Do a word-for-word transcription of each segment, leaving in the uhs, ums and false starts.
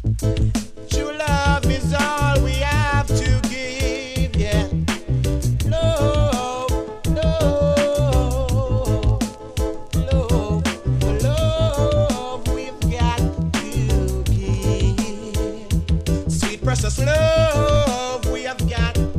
True love is all we have to give, yeah. Love, love, love, love we've got to give. Sweet precious love we have got to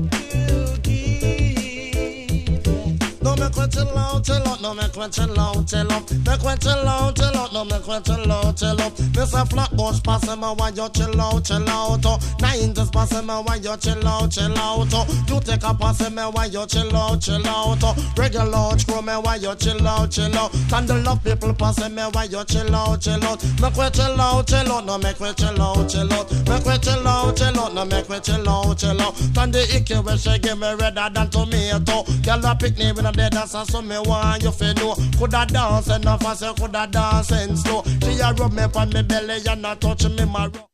give, yeah. No me quit chill out, chill out, no me quit chill out, chill out. Me quit chill out, chill out, no me quit chill out, chill out. Miss a flat bush passing me while you chill out, chill out. Oh. Nine just passing me while you chill out, chill out. Oh. You take a passing me while you chill out, chill out. Oh. Regular screw me while you chill out, chill out. Candle love people passing me while you chill out, chill out. Me quit chill out, chill out, no me quit chill out, chill out. Me quit chill out, chill out, no me quit chill out, chill out. And the icky when she give me redder than tomato. Girl a pick me when I dead dance and so me want you fi know. Coulda dance enough and say coulda dance in slow. She a rub me on me belly and a touch me my ro-